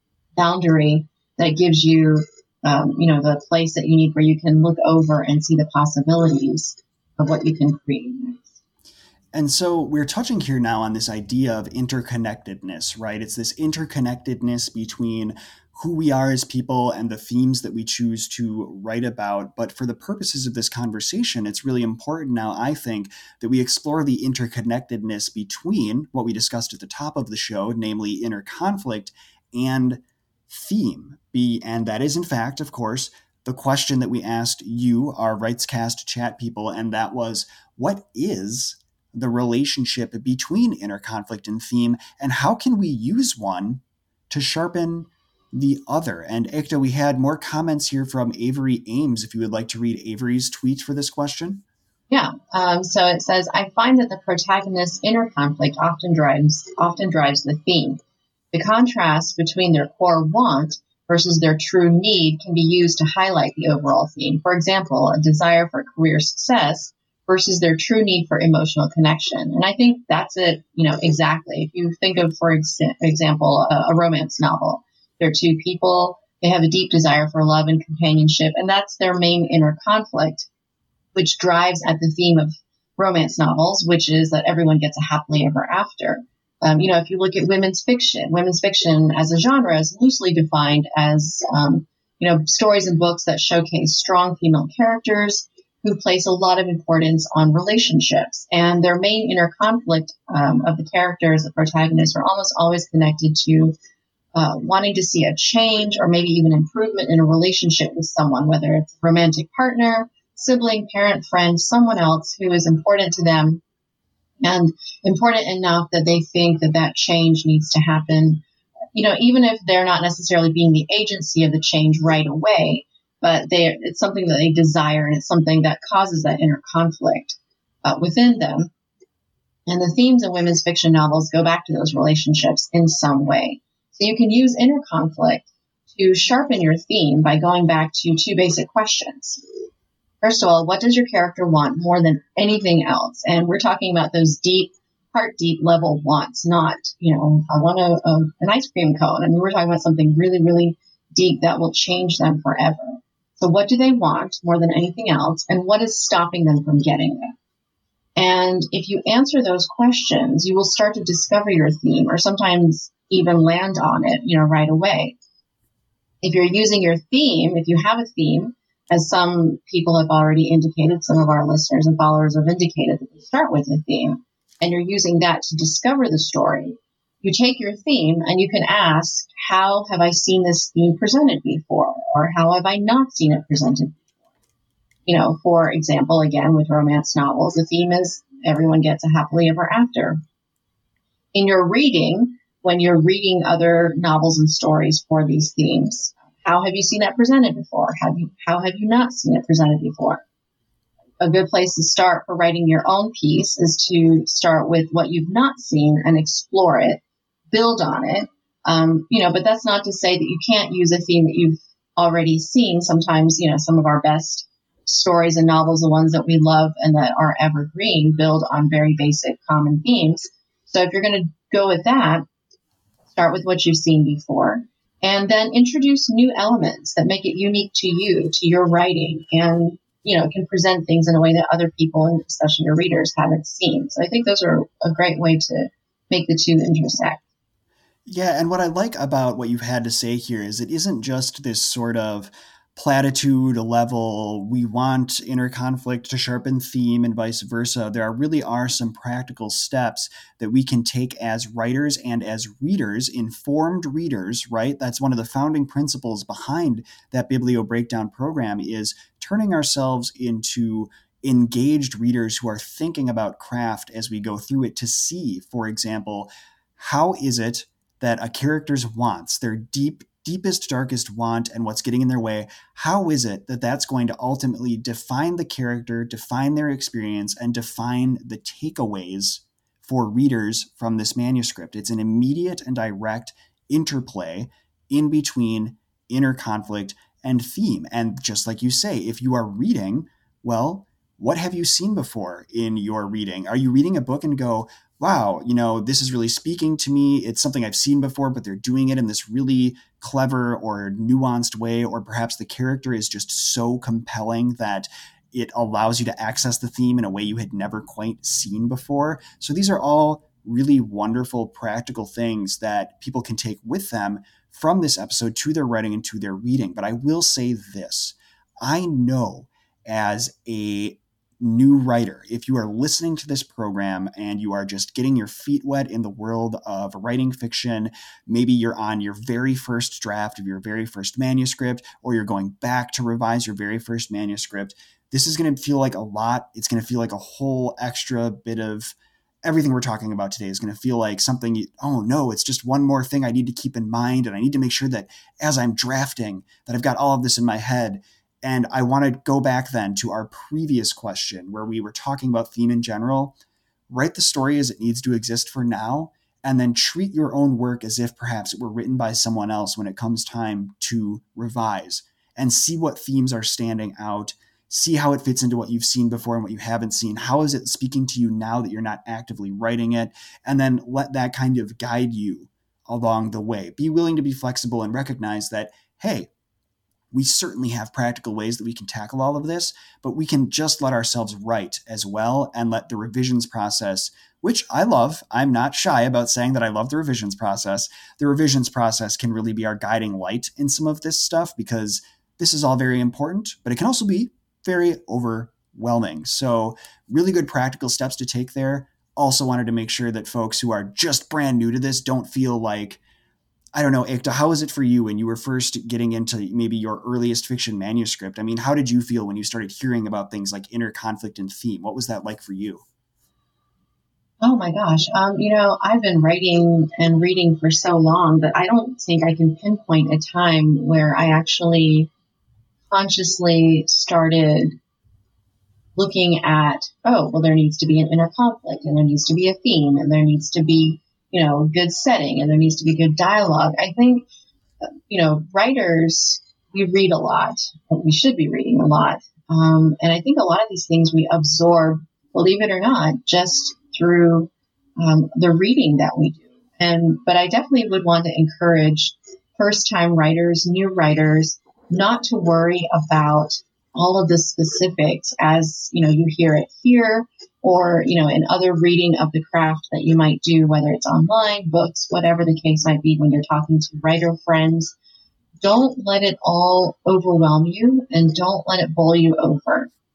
boundary that gives you, um, you know, the place that you need where you can look over and see the possibilities of what you can create next. And so we're touching here now on this idea of interconnectedness, right? It's this interconnectedness between who we are as people and the themes that we choose to write about. But for the purposes of this conversation, it's really important now, I think, that we explore the interconnectedness between what we discussed at the top of the show, namely inner conflict and theme. Be, and that is, in fact, of course, the question that we asked you, our RightsCast chat people, and that was, what is the relationship between inner conflict and theme, and how can we use one to sharpen the other? And Ekta, we had more comments here from Avery Ames, if you would like to read Avery's tweet for this question. Yeah. Um, so it says, I find that the protagonist's inner conflict often drives often drives the theme. The contrast between their core want versus their true need can be used to highlight the overall theme. For example, a desire for career success versus their true need for emotional connection. And I think that's it, you know, exactly. If you think of, for ex- example, a, a romance novel, there are two people, they have a deep desire for love and companionship, and that's their main inner conflict, which drives at the theme of romance novels, which is that everyone gets a happily ever after. Um, you know, if you look at women's fiction, women's fiction as a genre is loosely defined as, um, you know, stories and books that showcase strong female characters who place a lot of importance on relationships. And their main inner conflict um, of the characters, the protagonists, are almost always connected to uh, wanting to see a change or maybe even improvement in a relationship with someone, whether it's a romantic partner, sibling, parent, friend, someone else who is important to them and important enough that they think that that change needs to happen, you know, even if they're not necessarily being the agency of the change right away, but they it's something that they desire, and it's something that causes that inner conflict uh, within them. And the themes in women's fiction novels go back to those relationships in some way. So you can use inner conflict to sharpen your theme by going back to two basic questions. First of all, what does your character want more than anything else? And we're talking about those deep, heart deep level wants, not, you know, I want a, a, an ice cream cone. I mean, we're talking about something really, really deep that will change them forever. So what do they want more than anything else? And what is stopping them from getting it? And if you answer those questions, you will start to discover your theme, or sometimes even land on it, you know, right away. If you're using your theme, if you have a theme, as some people have already indicated, some of our listeners and followers have indicated that they start with a theme, and you're using that to discover the story, you take your theme and you can ask, how have I seen this theme presented before? Or how have I not seen it presented? You know, for example, again, with romance novels, the theme is everyone gets a happily ever after. In your reading, when you're reading other novels and stories for these themes, how have you seen that presented before? Have you, how have you not seen it presented before? A good place to start for writing your own piece is to start with what you've not seen and explore it, build on it. Um, you know, but that's not to say that you can't use a theme that you've already seen. Sometimes, you know, some of our best stories and novels, the ones that we love and that are evergreen, build on very basic common themes. So if you're going to go with that, start with what you've seen before, and then introduce new elements that make it unique to you, to your writing, and, you know, can present things in a way that other people, and especially your readers, haven't seen. So I think those are a great way to make the two intersect. Yeah, and what I like about what you've had to say here is it isn't just this sort of platitude level, we want inner conflict to sharpen theme and vice versa. There are, really are some practical steps that we can take as writers and as readers, informed readers, right? That's one of the founding principles behind that Biblio Breakdown program, is turning ourselves into engaged readers who are thinking about craft as we go through it, to see, for example, how is it that a character's wants, their deep deepest, darkest want and what's getting in their way, how is it that that's going to ultimately define the character, define their experience, and define the takeaways for readers from this manuscript? It's an immediate and direct interplay in between inner conflict and theme. And just like you say, if you are reading, well, what have you seen before in your reading? Are you reading a book and go, wow, you know, this is really speaking to me. It's something I've seen before, but they're doing it in this really clever or nuanced way, or perhaps the character is just so compelling that it allows you to access the theme in a way you had never quite seen before. So these are all really wonderful, practical things that people can take with them from this episode to their writing and to their reading. But I will say this, I know as a new writer, if you are listening to this program and you are just getting your feet wet in the world of writing fiction, maybe you're on your very first draft of your very first manuscript, or you're going back to revise your very first manuscript, this is going to feel like a lot. It's going to feel like a whole extra bit of everything we're talking about today is going to feel like something, you, oh no, it's just one more thing I need to keep in mind. And I need to make sure that as I'm drafting, that I've got all of this in my head. And I want to go back then to our previous question where we were talking about theme in general. Write the story as it needs to exist for now, and then treat your own work as if perhaps it were written by someone else when it comes time to revise, and see what themes are standing out. See how it fits into what you've seen before and what you haven't seen. How is it speaking to you now that you're not actively writing it? And then let that kind of guide you along the way. Be willing to be flexible and recognize that, hey, we certainly have practical ways that we can tackle all of this, but we can just let ourselves write as well and let the revisions process, which I love. I'm not shy about saying that I love the revisions process. The revisions process can really be our guiding light in some of this stuff, because this is all very important, but it can also be very overwhelming. So really good practical steps to take there. Also wanted to make sure that folks who are just brand new to this don't feel like, I don't know, Ekta, how was it for you when you were first getting into maybe your earliest fiction manuscript? I mean, how did you feel when you started hearing about things like inner conflict and theme? What was that like for you? Oh my gosh. Um, you know, I've been writing and reading for so long that I don't think I can pinpoint a time where I actually consciously started looking at, oh, well, there needs to be an inner conflict, and there needs to be a theme, and there needs to be, you know, good setting, and there needs to be good dialogue. I think, you know, writers, we read a lot, but we should be reading a lot. Um, and I think a lot of these things we absorb, believe it or not, just through um, the reading that we do. And, but I definitely would want to encourage first-time writers, new writers, not to worry about all of the specifics as, you know, you hear it here, or, you know, in other reading of the craft that you might do, whether it's online, books, whatever the case might be, when you're talking to writer friends. Don't let it all overwhelm you, and don't let it bowl you over.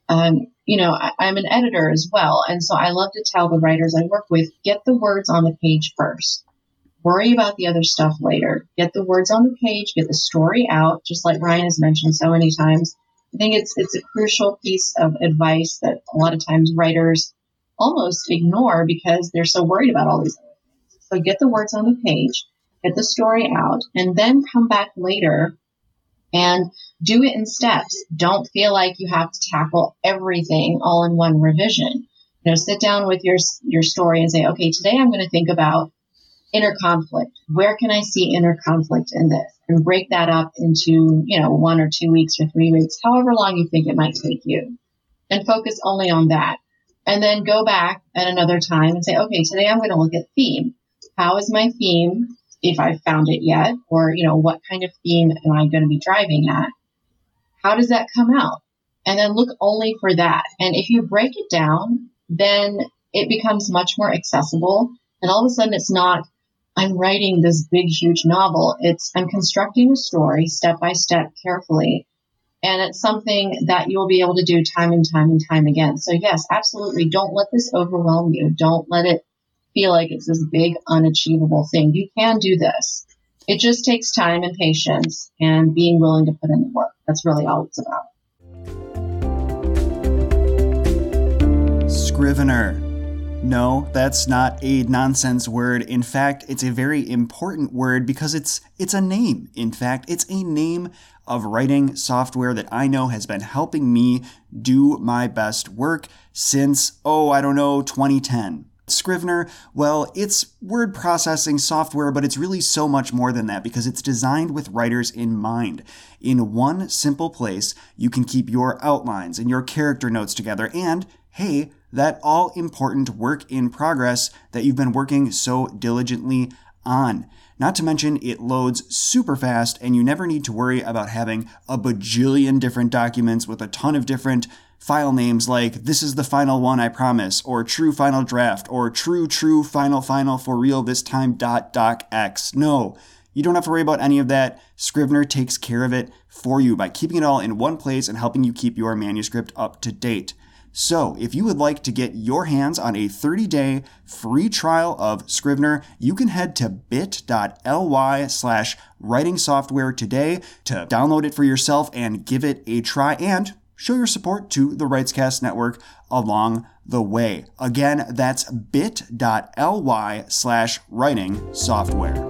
Um, you know, I, I'm an editor as well. And so I love to tell the writers I work with, get the words on the page first. Worry about the other stuff later. Get the words on the page, get the story out, just like Ryan has mentioned so many times. I think it's it's a crucial piece of advice that a lot of times writers almost ignore because they're so worried about all these other things. So get the words on the page, get the story out, and then come back later and do it in steps. Don't feel like you have to tackle everything all in one revision. You know, sit down with your your story and say, okay, today I'm going to think about inner conflict. Where can I see inner conflict in this? And break that up into, you know, one or two weeks or three weeks, however long you think it might take you. And focus only on that. And then go back at another time and say, okay, today I'm going to look at theme. How is my theme, if I've found it yet? Or, you know, what kind of theme am I going to be driving at? How does that come out? And then look only for that. And if you break it down, then it becomes much more accessible. And all of a sudden it's not, I'm writing this big, huge novel. It's, I'm constructing a story step by step carefully. And it's something that you'll be able to do time and time and time again. So yes, absolutely. Don't let this overwhelm you. Don't let it feel like it's this big, unachievable thing. You can do this. It just takes time and patience and being willing to put in the work. That's really all it's about. Scrivener. No, that's not a nonsense word. In fact, it's a very important word because it's it's a name. In fact, it's a name of writing software that I know has been helping me do my best work since, oh, I don't know, twenty ten. Scrivener, well, it's word processing software, but it's really so much more than that because it's designed with writers in mind. In one simple place, you can keep your outlines and your character notes together and, hey, that all-important work in progress that you've been working so diligently on. Not to mention, it loads super fast and you never need to worry about having a bajillion different documents with a ton of different file names like this is the final one, I promise, or true final draft, or true, true, final, final, for real this time, dot, docx. No, you don't have to worry about any of that. Scrivener takes care of it for you by keeping it all in one place and helping you keep your manuscript up to date. So, if you would like to get your hands on a thirty-day free trial of Scrivener, you can head to bit.ly slash writing software today to download it for yourself and give it a try and show your support to the Writescast Network along the way. Again, that's bit.ly slash writing software.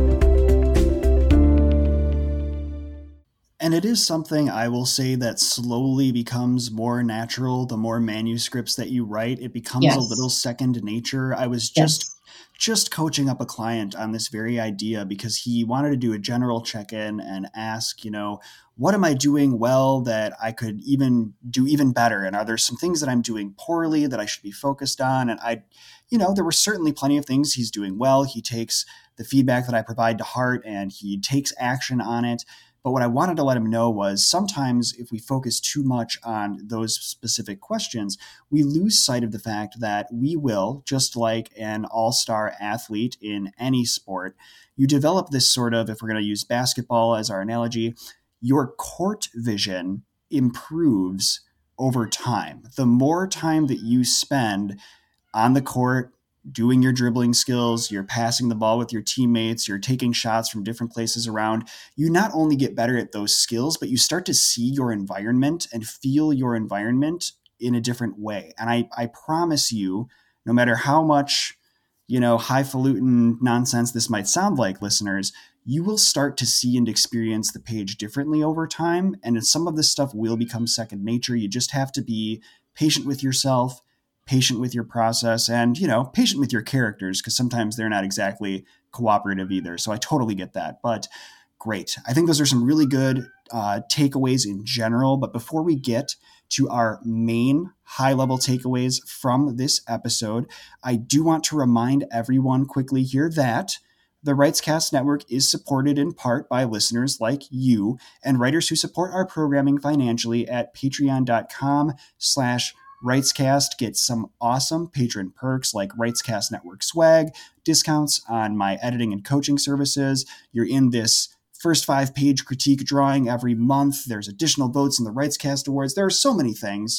And it is something I will say that slowly becomes more natural the more manuscripts that you write. It becomes yes. a little second nature. I was just yes. just coaching up a client on this very idea because he wanted to do a general check-in and ask, you know, what am I doing well that I could even do even better? And are there some things that I'm doing poorly that I should be focused on? And I, you know, there were certainly plenty of things he's doing well. He takes the feedback that I provide to heart and he takes action on it. But what I wanted to let him know was sometimes if we focus too much on those specific questions, we lose sight of the fact that we will, just like an all-star athlete in any sport, you develop this sort of, if we're going to use basketball as our analogy, your court vision improves over time. The more time that you spend on the court, doing your dribbling skills, you're passing the ball with your teammates, you're taking shots from different places around, you not only get better at those skills, but you start to see your environment and feel your environment in a different way. And I, I promise you, no matter how much, you know, highfalutin nonsense this might sound like, listeners, you will start to see and experience the page differently over time. And some of this stuff will become second nature. You just have to be patient with yourself, patient with your process, and, you know, patient with your characters, because sometimes they're not exactly cooperative either. So I totally get that. But great. I think those are some really good uh, takeaways in general. But before we get to our main high-level takeaways from this episode, I do want to remind everyone quickly here that the Writescast Network is supported in part by listeners like you and writers who support our programming financially at patreon.com slash Writescast. Get some awesome patron perks like Writescast Network swag, discounts on my editing and coaching services. You're in this first five-page critique drawing every month. There's additional votes in the Writescast Awards. There are so many things.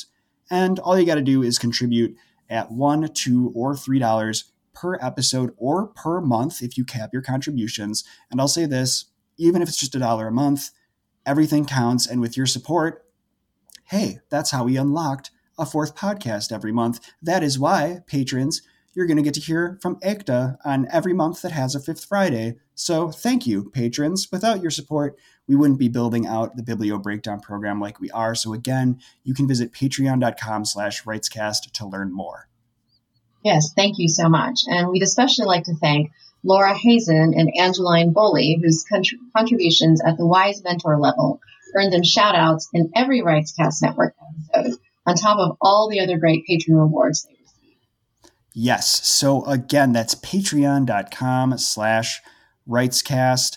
And all you got to do is contribute at one, two, or three dollars per episode or per month if you cap your contributions. And I'll say this, even if it's just a dollar a month, everything counts. And with your support, hey, that's how we unlocked a fourth podcast every month. That is why, patrons, you're going to get to hear from Ekta on every month that has a fifth Friday. So thank you, patrons. Without your support, we wouldn't be building out the Biblio Breakdown program like we are. So again, you can visit patreon.com slash rightscast to learn more. Yes, thank you so much. And we'd especially like to thank Laura Hazen and Angeline Boley, whose contr- contributions at the Wise Mentor level earned them shout-outs in every RightsCast Network episode, on top of all the other great patron rewards they receive. Yes. So again, that's patreon.com slash rightscast.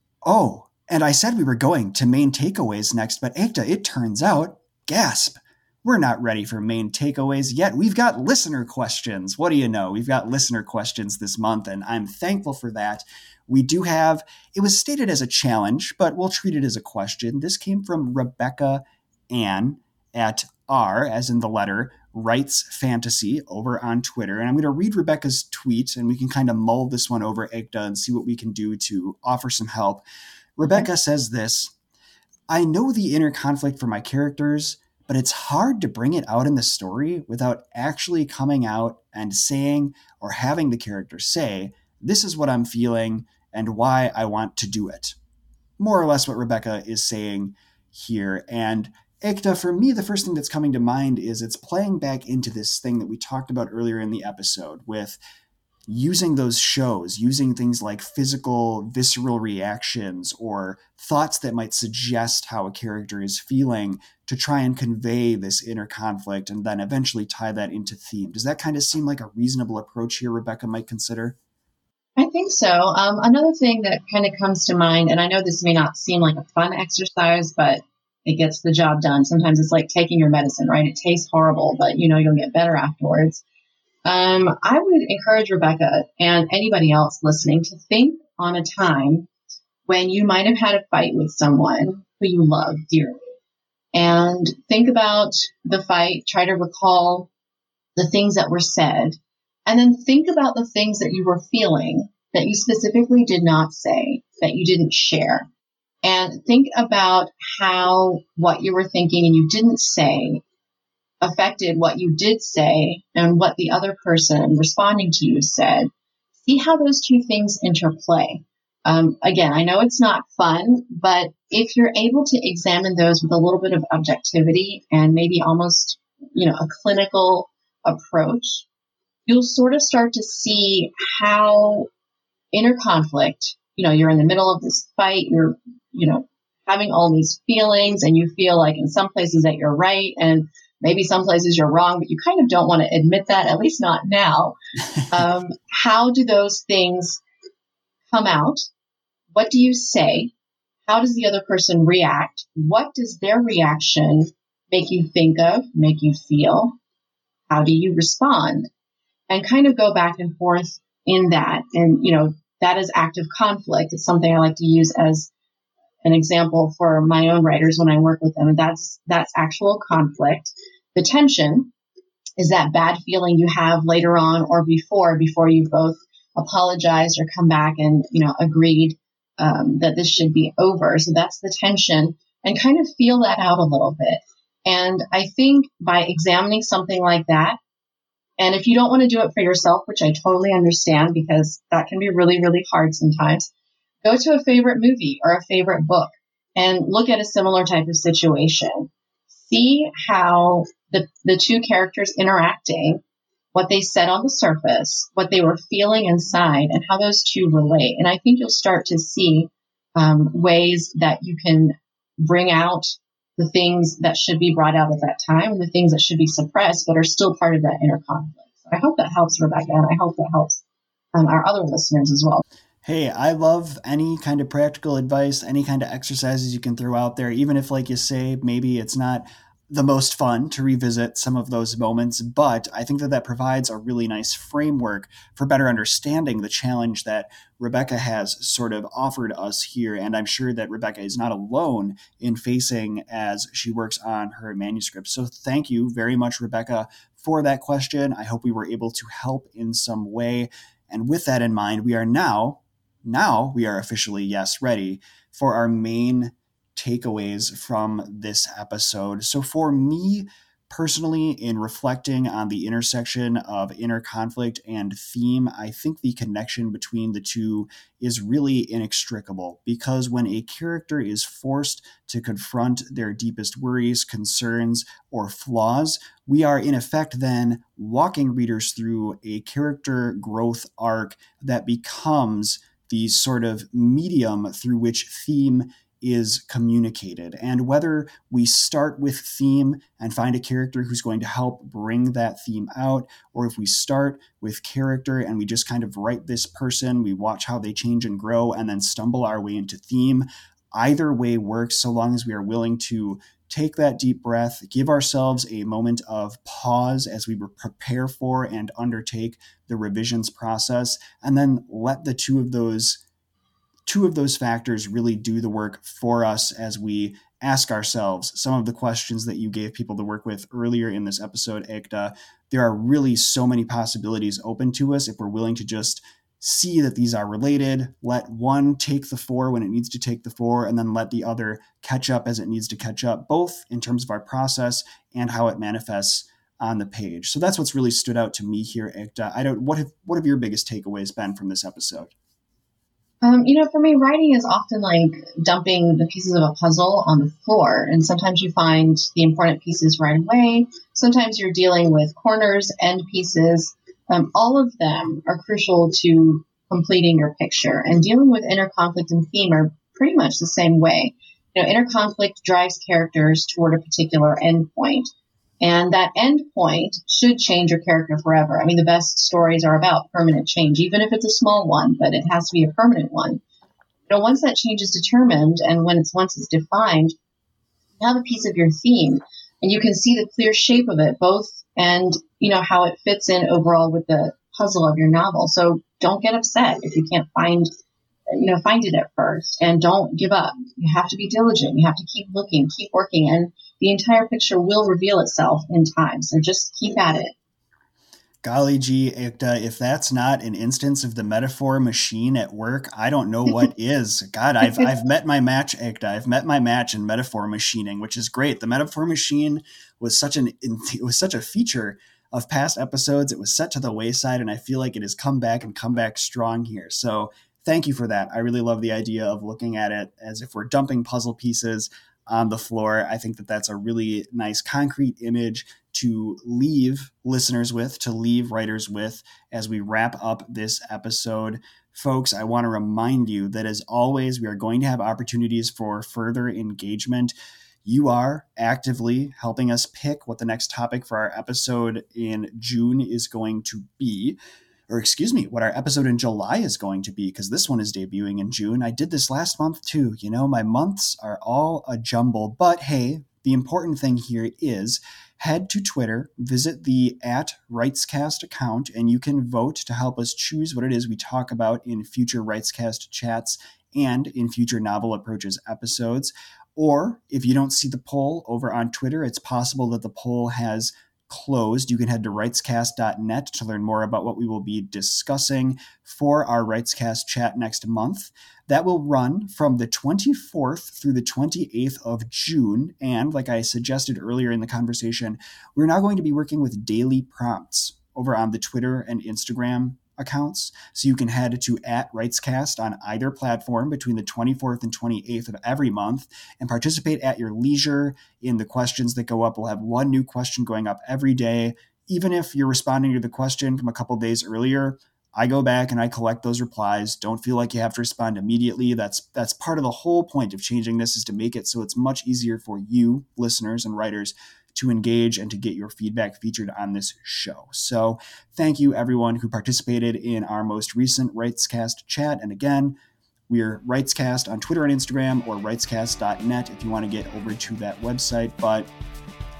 Oh, and I said we were going to main takeaways next, but Ekta, it turns out, gasp, we're not ready for main takeaways yet. We've got listener questions. What do you know? We've got listener questions this month, and I'm thankful for that. We do have, it was stated as a challenge, but we'll treat it as a question. This came from Rebecca Ann at R, as in the letter, Rights Fantasy over on Twitter. And I'm going to read Rebecca's tweet, and we can kind of mull this one over, Ekta, and see what we can do to offer some help. Rebecca says this, I know the inner conflict for my characters, but it's hard to bring it out in the story without actually coming out and saying or having the character say, this is what I'm feeling and why I want to do it. More or less what Rebecca is saying here. And Ekta, for me, the first thing that's coming to mind is it's playing back into this thing that we talked about earlier in the episode with using those shows, using things like physical, visceral reactions or thoughts that might suggest how a character is feeling to try and convey this inner conflict and then eventually tie that into theme. Does that kind of seem like a reasonable approach here Rebecca might consider? I think so. Um, another thing that kind of comes to mind, and I know this may not seem like a fun exercise, but it gets the job done. Sometimes it's like taking your medicine, right? It tastes horrible, but you know you'll get better afterwards. Um, I would encourage Rebecca and anybody else listening to think on a time when you might have had a fight with someone who you love dearly. And think about the fight, try to recall the things that were said, and then think about the things that you were feeling that you specifically did not say, that you didn't share. And think about how what you were thinking and you didn't say affected what you did say and what the other person responding to you said. See how those two things interplay. Um, again, I know it's not fun, but if you're able to examine those with a little bit of objectivity and maybe almost, you know, a clinical approach, you'll sort of start to see how inner conflict, you know, you're in the middle of this fight, you're, you know, having all these feelings and you feel like in some places that you're right and maybe some places you're wrong, but you kind of don't want to admit that, at least not now. Um, how do those things come out? What do you say? How does the other person react? What does their reaction make you think of, make you feel? How do you respond? And kind of go back and forth in that. And, you know, that is active conflict. It's something I like to use as an example for my own writers when I work with them. And that's, that's actual conflict. The tension is that bad feeling you have later on or before, before you both apologized or come back and, you know, agreed um, that this should be over. So that's the tension, and kind of feel that out a little bit. And I think by examining something like that, and if you don't want to do it for yourself, which I totally understand because that can be really, really hard sometimes, go to a favorite movie or a favorite book and look at a similar type of situation. See how the, the two characters interacting, what they said on the surface, what they were feeling inside, and how those two relate. And I think you'll start to see um, ways that you can bring out the things that should be brought out at that time and the things that should be suppressed but are still part of that inner conflict. So I hope that helps, Rebecca, and I hope that helps um, our other listeners as well. Hey, I love any kind of practical advice, any kind of exercises you can throw out there, even if, like you say, maybe it's not the most fun to revisit some of those moments, but I think that that provides a really nice framework for better understanding the challenge that Rebecca has sort of offered us here. And I'm sure that Rebecca is not alone in facing as she works on her manuscript. So thank you very much, Rebecca, for that question. I hope we were able to help in some way. And with that in mind, we are now, now we are officially, yes, ready for our main takeaways from this episode. So for me personally, in reflecting on the intersection of inner conflict and theme, I think the connection between the two is really inextricable, because when a character is forced to confront their deepest worries, concerns, or flaws, we are in effect then walking readers through a character growth arc that becomes the sort of medium through which theme is communicated. And whether we start with theme and find a character who's going to help bring that theme out, or if we start with character and we just kind of write this person, we watch how they change and grow and then stumble our way into theme, either way works, so long as we are willing to take that deep breath, give ourselves a moment of pause as we prepare for and undertake the revisions process, and then let the two of those two of those factors really do the work for us as we ask ourselves some of the questions that you gave people to work with earlier in this episode, Ekta. There are really so many possibilities open to us if we're willing to just see that these are related, let one take the four when it needs to take the four, and then let the other catch up as it needs to catch up, both in terms of our process and how it manifests on the page. So that's what's really stood out to me here, Ekta. I don't, what have, what have your biggest takeaways been from this episode? Um, you know, for me, writing is often like dumping the pieces of a puzzle on the floor. And sometimes you find the important pieces right away. Sometimes you're dealing with corners, end pieces. Um, all of them are crucial to completing your picture. And dealing with inner conflict and theme are pretty much the same way. You know, inner conflict drives characters toward a particular endpoint. And that end point should change your character forever. I mean, the best stories are about permanent change, even if it's a small one, but it has to be a permanent one. You know, once that change is determined and when it's once it's defined, you have a piece of your theme and you can see the clear shape of it, both and, you know, how it fits in overall with the puzzle of your novel. So don't get upset if you can't find you know, find it at first, and don't give up. You have to be diligent. You have to keep looking, keep working, and the entire picture will reveal itself in time. So just keep at it. Golly gee, Ekta, if that's not an instance of the metaphor machine at work, I don't know what is. God, I've I've met my match, Ekta. I've met my match in metaphor machining, which is great. The metaphor machine was such an it was such a feature of past episodes. It was set to the wayside, and I feel like it has come back and come back strong here. So thank you for that. I really love the idea of looking at it as if we're dumping puzzle pieces on the floor. I think that that's a really nice concrete image to leave listeners with, to leave writers with as we wrap up this episode. Folks, I want to remind you that as always, we are going to have opportunities for further engagement. You are actively helping us pick what the next topic for our episode in June is going to be. Or excuse me, what our episode in July is going to be, because this one is debuting in June. I did this last month too. You know, my months are all a jumble. But hey, the important thing here is head to Twitter, visit the at WritesCast account, and you can vote to help us choose what it is we talk about in future WritesCast chats and in future Novel Approaches episodes. Or if you don't see the poll over on Twitter, it's possible that the poll has closed. You can head to writescast dot net to learn more about what we will be discussing for our WritesCast chat next month. That will run from the twenty-fourth through the twenty-eighth of June. And like I suggested earlier in the conversation, we're now going to be working with daily prompts over on the Twitter and Instagram accounts. So you can head to at WritesCast on either platform between the twenty-fourth and twenty-eighth of every month and participate at your leisure in the questions that go up. We'll have one new question going up every day. Even if you're responding to the question from a couple days earlier, I go back and I collect those replies. Don't feel like you have to respond immediately. That's that's part of the whole point of changing this, is to make it so it's much easier for you, listeners and writers, to engage and to get your feedback featured on this show. So thank you everyone who participated in our most recent WritesCast chat. And again, we're WritesCast on Twitter and Instagram, or writescast dot net if you want to get over to that website. But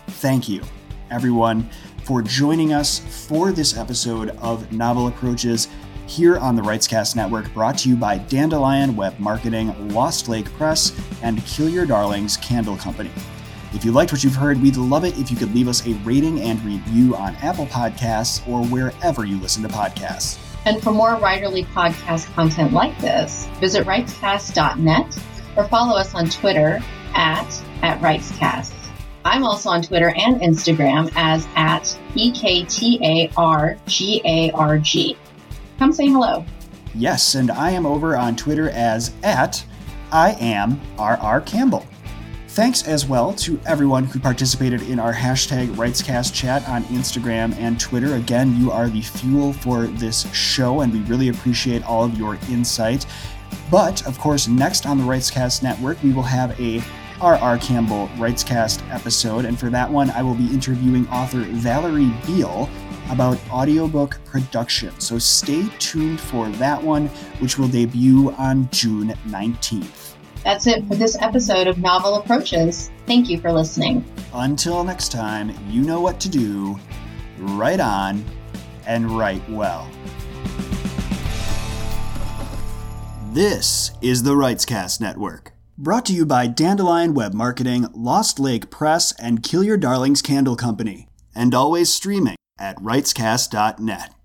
Thank you, everyone, for joining us for this episode of Novel Approaches here on the Writescast Network, brought to you by Dandelion Web Marketing, Lost Lake Press, and Kill Your Darlings Candle Company. If you liked what you've heard, we'd love it if you could leave us a rating and review on Apple Podcasts or wherever you listen to podcasts. And for more writerly podcast content like this, visit writescast dot net or follow us on Twitter at, at Writescast. I'm also on Twitter and Instagram as at E K T A R G A R G. Come say hello. Yes, and I am over on Twitter as at I am R R Campbell. Thanks as well to everyone who participated in our hashtag Writescast chat on Instagram and Twitter. Again, you are the fuel for this show, and we really appreciate all of your insight. But, of course, next on the Writescast Network, we will have a R R Campbell Writescast episode, and for that one, I will be interviewing author Valerie Beal about audiobook production. So stay tuned for that one, which will debut on June nineteenth. That's it for this episode of Novel Approaches. Thank you for listening. Until next time, you know what to do. Write on and write well. This is the Writescast Network, brought to you by Dandelion Web Marketing, Lost Lake Press, and Kill Your Darlings Candle Company, and always streaming at writescast dot net.